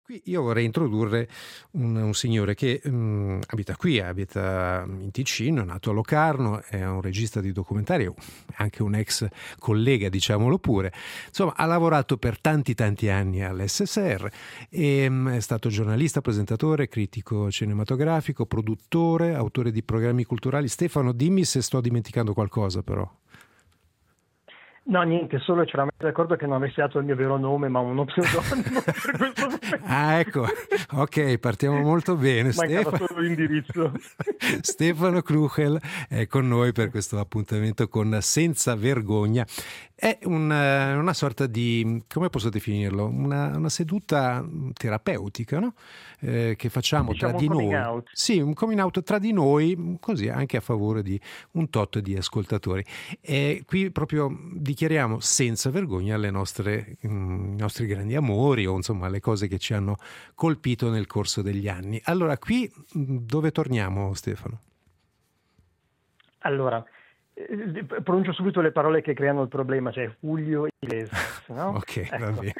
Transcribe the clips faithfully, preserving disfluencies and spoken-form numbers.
Qui io vorrei introdurre un, un signore che um, abita qui, abita in Ticino, è nato a Locarno, è un regista di documentari, anche un ex collega, diciamolo pure. Insomma, ha lavorato per tanti tanti anni all'esse esse erre, e, um, è stato giornalista, presentatore, critico cinematografico, produttore, autore di programmi culturali. Stefano, dimmi se sto dimenticando qualcosa però. No, niente, solo c'era messo d'accordo che non avessi dato il mio vero nome, ma uno pseudonimo per questo momento. Ah, ecco, ok, partiamo molto bene. Mancava Stefano... solo l'indirizzo. Stefano Kruchel è con noi per questo appuntamento con Senza Vergogna. È una, una sorta di, come posso definirlo, una, una seduta terapeutica, no? Eh, che facciamo diciamo tra di un coming noi. Out. Sì, un coming out tra di noi, così anche a favore di un tot di ascoltatori. E qui proprio dichiariamo senza vergogna le nostre, mm, i nostri grandi amori o insomma le cose che ci hanno colpito nel corso degli anni. Allora, qui dove torniamo, Stefano? Allora, eh, pronuncio subito le parole che creano il problema, cioè Julio Iglesias, no? Ok, ecco. va bene.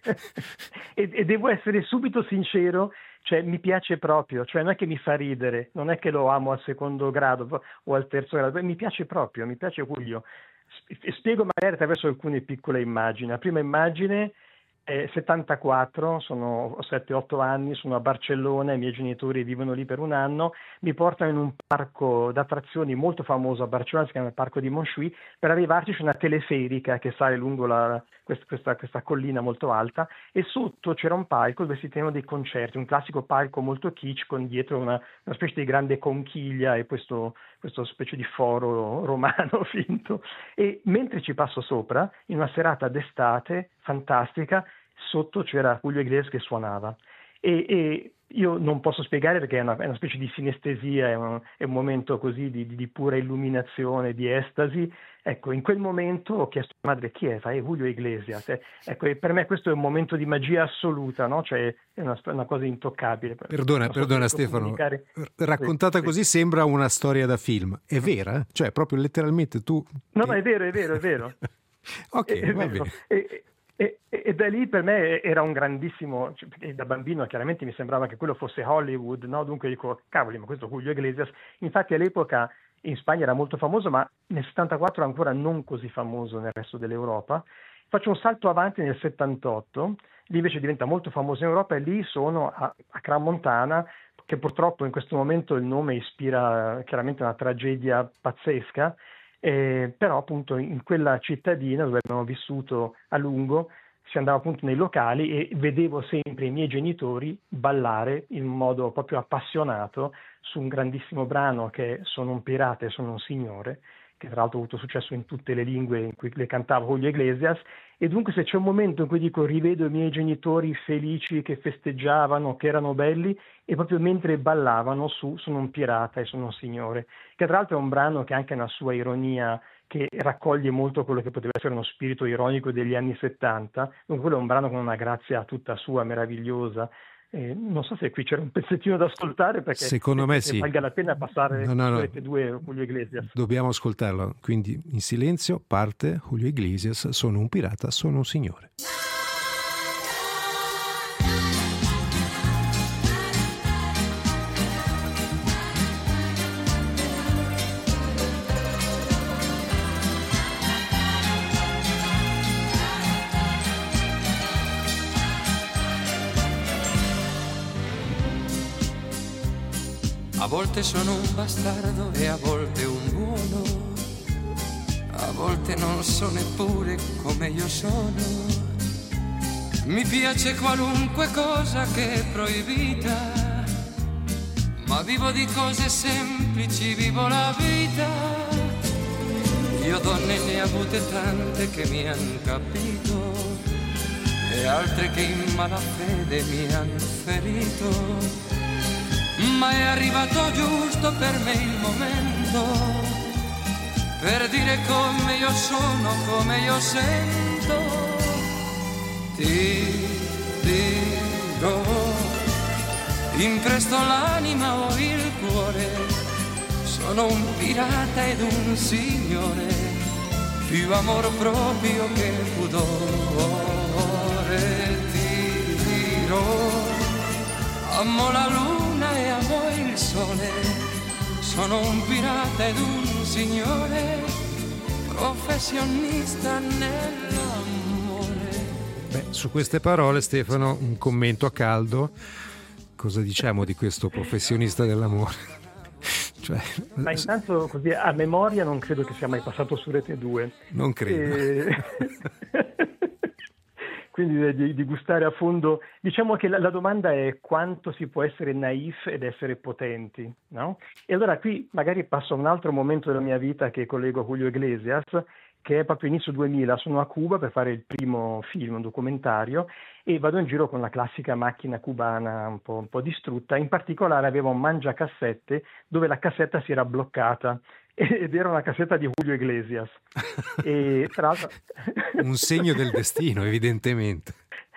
e, e devo essere subito sincero, cioè mi piace proprio, cioè non è che mi fa ridere, non è che lo amo al secondo grado o al terzo grado, mi piace proprio, mi piace Julio. Spiego magari attraverso alcune piccole immagini. La prima immagine è settantaquattro, sono sette otto anni, sono a Barcellona, i miei genitori vivono lì per un anno, mi portano in un parco d'attrazioni molto famoso a Barcellona, si chiama il Parco di Montjuïc. Per arrivarci c'è una teleferica che sale lungo la, questa, questa, questa collina molto alta, e sotto c'era un palco dove si tenevano dei concerti, un classico palco molto kitsch con dietro una, una specie di grande conchiglia e questo, questo specie di foro romano finto. E mentre ci passo sopra, in una serata d'estate fantastica, sotto c'era Julio Iglesias che suonava. E, e io non posso spiegare perché è una, è una specie di sinestesia, è un, è un momento così di, di pura illuminazione, di estasi. Ecco, in quel momento ho chiesto a mia madre chi è, fa, è Julio Iglesias. E, ecco, e per me questo è un momento di magia assoluta, no? Cioè è una, una cosa intoccabile. Perdona, so perdona Stefano, comunicare. Raccontata sì, così sì. Sembra una storia da film. È vera? Cioè proprio letteralmente tu... No, ti... no, è vero, è vero, è vero. Ok, è, va è bene. E, e, e da lì per me era un grandissimo, cioè, da bambino chiaramente mi sembrava che quello fosse Hollywood, no? Dunque dico, cavoli, ma questo Julio Iglesias. Infatti all'epoca in Spagna era molto famoso, ma nel settantaquattro ancora non così famoso nel resto dell'Europa. Faccio un salto avanti nel settantotto, lì invece diventa molto famoso in Europa, e lì sono a, a Crans-Montana, che purtroppo in questo momento il nome ispira chiaramente una tragedia pazzesca. Eh, però appunto in quella cittadina dove abbiamo vissuto a lungo si andava appunto nei locali e vedevo sempre i miei genitori ballare in modo proprio appassionato su un grandissimo brano che è Sono un pirata e sono un signore, che tra l'altro ha avuto successo in tutte le lingue in cui le cantava Julio Iglesias. E dunque se c'è un momento in cui dico rivedo i miei genitori felici che festeggiavano, che erano belli, e proprio mentre ballavano su Sono un pirata e sono un signore, che tra l'altro è un brano che ha anche una sua ironia, che raccoglie molto quello che poteva essere uno spirito ironico degli anni settanta. Dunque quello è un brano con una grazia tutta sua, meravigliosa. Eh, non so se qui c'era un pezzettino da ascoltare, perché secondo me sì, valga la pena passare no, no, no. queste due Julio Iglesias. Dobbiamo ascoltarlo, quindi in silenzio parte Julio Iglesias, Sono un pirata, sono un signore. A volte sono un bastardo e a volte un buono, a volte non so neppure come io sono. Mi piace qualunque cosa che è proibita, ma vivo di cose semplici, vivo la vita. Io donne ne ho avute tante che mi han capito e altre che in malafede mi han ferito. Ma è arrivato giusto per me il momento per dire come io sono, come io sento. Ti dirò, impresto l'anima o il cuore, sono un pirata ed un signore, più amor proprio che pudore. Ti dirò amo la luna e amo il sole, sono un pirata ed un signore, professionista nell'amore. Beh, su queste parole, Stefano, un commento a caldo. Cosa diciamo di questo professionista dell'amore? Cioè, ma intanto così a memoria non credo che sia mai passato su Rete due. Non credo. E... quindi di, di gustare a fondo. Diciamo che la, la domanda è quanto si può essere naif ed essere potenti, no? E allora qui magari passo a un altro momento della mia vita che collego a Julio Iglesias, che è proprio inizio duemila. Sono a Cuba per fare il primo film, un documentario, e vado in giro con la classica macchina cubana un po', un po' distrutta. In particolare avevo un mangiacassette dove la cassetta si era bloccata ed era una cassetta di Julio Iglesias. E tra l'altro un segno del destino, evidentemente.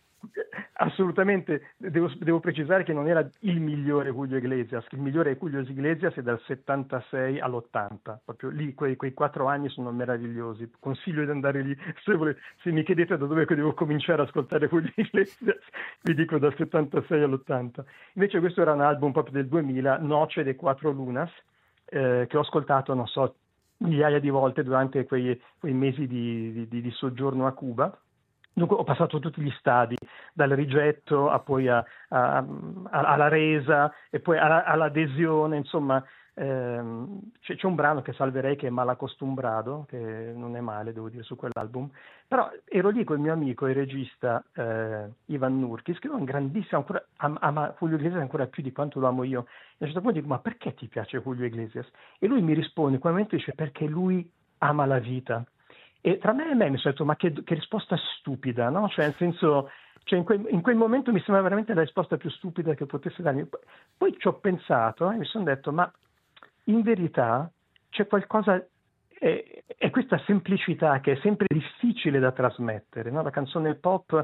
Assolutamente, devo, devo precisare che non era il migliore Julio Iglesias, il migliore Julio Iglesias è dal settantasei all'ottanta, proprio lì quei, quei quattro anni sono meravigliosi, consiglio di andare lì, se, vole, se mi chiedete da dove devo cominciare ad ascoltare Julio Iglesias, vi dico dal settantasei all'ottanta. Invece questo era un album proprio del duemila, Noche de Cuatro Lunas, eh, che ho ascoltato, non so, migliaia di volte durante quei, quei mesi di, di, di soggiorno a Cuba. Dunque ho passato tutti gli stadi, dal rigetto a poi a, a, a, alla resa e poi alla, all'adesione, insomma ehm, c'è, c'è un brano che salverei che è Malacostumbrado, che non è male devo dire su quell'album, però ero lì con il mio amico e regista eh, Ivan Nurkis, che è un grandissimo, ancora, ama, ama Julio Iglesias ancora più di quanto lo amo io, e a un certo punto dico ma perché ti piace Julio Iglesias? E lui mi risponde, in quel momento dice perché lui ama la vita. E tra me e me mi sono detto, ma che, che risposta stupida, no? Cioè, nel senso, cioè in, quel, in quel momento mi sembra veramente la risposta più stupida che potesse darmi. Poi ci ho pensato e eh, mi sono detto, ma in verità c'è qualcosa, è, è questa semplicità che è sempre difficile da trasmettere, no? La canzone pop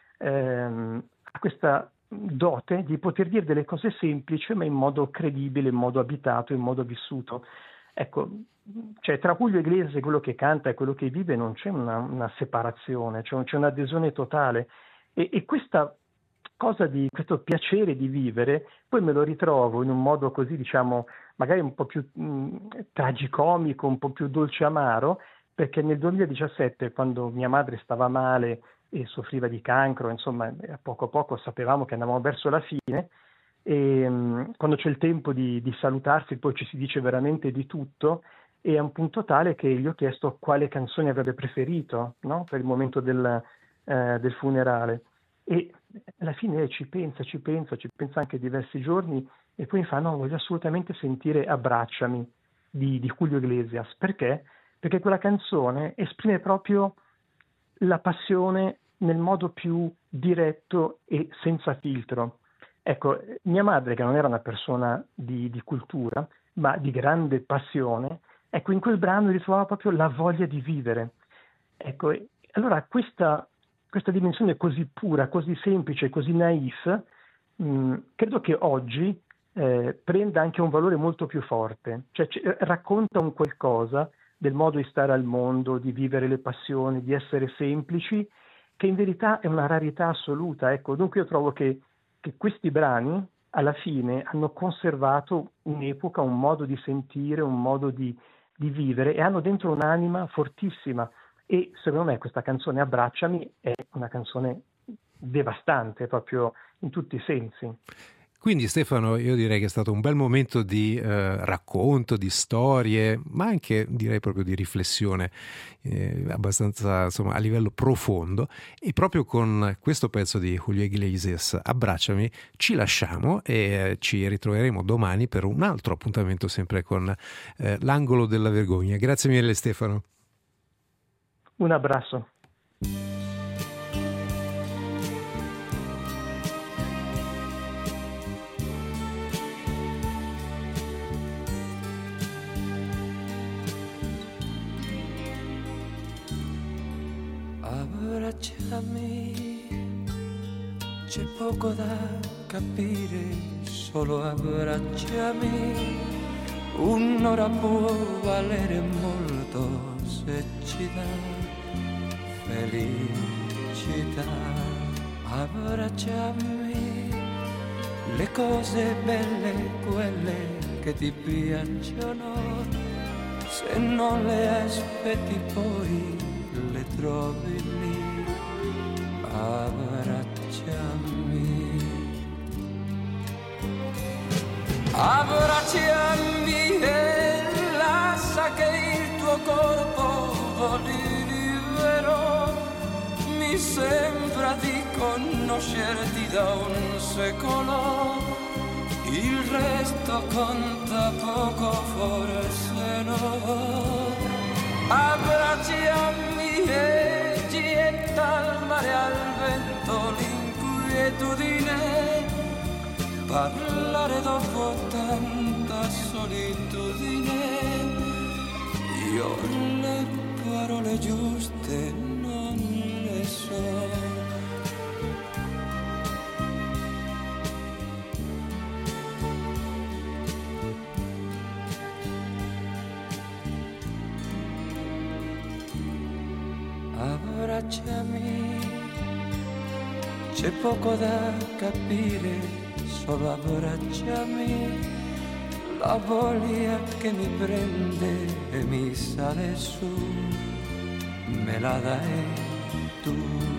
ehm, ha questa dote di poter dire delle cose semplici, ma in modo credibile, in modo abitato, in modo vissuto. Ecco, cioè tra Julio Iglesias e quello che canta e quello che vive non c'è una, una separazione, cioè, c'è un'adesione totale e, e questa cosa di questo piacere di vivere poi me lo ritrovo in un modo così, diciamo, magari un po' più mh, tragicomico, un po' più dolce amaro, perché nel duemiladiciassette, quando mia madre stava male e soffriva di cancro, insomma a poco a poco sapevamo che andavamo verso la fine, e um, quando c'è il tempo di, di salutarsi poi ci si dice veramente di tutto, e a un punto tale che gli ho chiesto quale canzone avrebbe preferito, no? Per il momento del, eh, del funerale, e alla fine ci pensa, ci pensa, ci pensa anche diversi giorni e poi mi fa no, voglio assolutamente sentire Abbracciami di, di Julio Iglesias. Perché? Perché quella canzone esprime proprio la passione nel modo più diretto e senza filtro. Ecco, mia madre, che non era una persona di, di cultura, ma di grande passione, ecco, in quel brano ritrovava proprio la voglia di vivere. Ecco, allora questa, questa dimensione così pura, così semplice, così naif, mh, credo che oggi eh, prenda anche un valore molto più forte. Cioè c- racconta un qualcosa del modo di stare al mondo, di vivere le passioni, di essere semplici, che in verità è una rarità assoluta. Ecco, dunque io trovo che che questi brani alla fine hanno conservato un'epoca, un modo di sentire, un modo di, di vivere e hanno dentro un'anima fortissima e secondo me questa canzone Abbracciami è una canzone devastante proprio in tutti i sensi. Quindi Stefano, io direi che è stato un bel momento di eh, racconto, di storie, ma anche direi proprio di riflessione eh, abbastanza insomma a livello profondo, e proprio con questo pezzo di Julio Iglesias, Abbracciami, ci lasciamo e eh, ci ritroveremo domani per un altro appuntamento sempre con eh, l'angolo della vergogna. Grazie mille Stefano. Un abbraccio. Abbracciami, c'è poco da capire, solo abbracciami, un'ora può valere molto se ci dà felicità. Abbracciami, le cose belle, quelle che ti piacciono, se non le aspetti poi le trovi lì. Abbracciami, abbracciami e lascia che il tuo corpo voli libero. Mi sembra di conoscerti da un secolo, il resto conta poco, forse no. Abbracciami e getta al mare, al vento l'inquietudine, parlare dopo tanta solitudine. Io le parole giuste non le so. Abbracciami, c'è poco da capire, solo abbracciami, la voglia che mi prende e mi sale su, me la dai tu.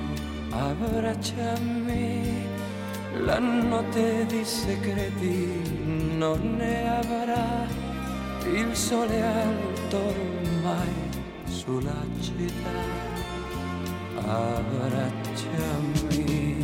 Abbracciami, la notte di segreti non ne avrà, il sole alto ormai sulla città. Abbracciami.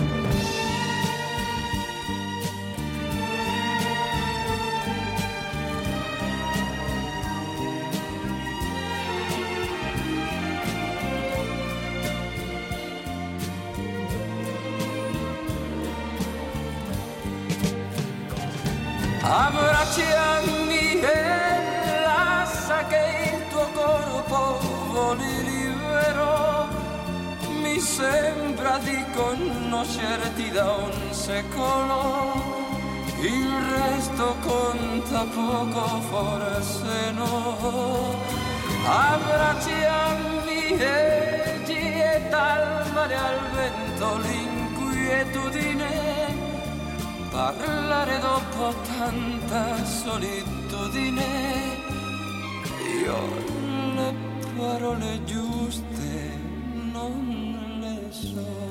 Abbracciami e lascia che il tuo corpo voli libero. Mi sembra di conoscerti da un secolo, il resto conta poco, forse no. Abbracciami e getta al mare, al vento l'inquietudine, parlare dopo tanta solitudine. Io le parole giuste non le so.